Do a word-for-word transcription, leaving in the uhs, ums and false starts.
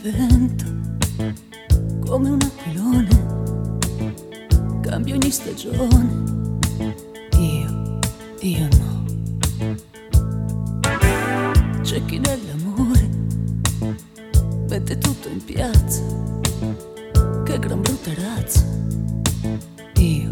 vento, come un aquilone, cambio ogni stagione. Io, io no. C'è chi nell'amore mette tutto in piazza, che gran brutta razza. Io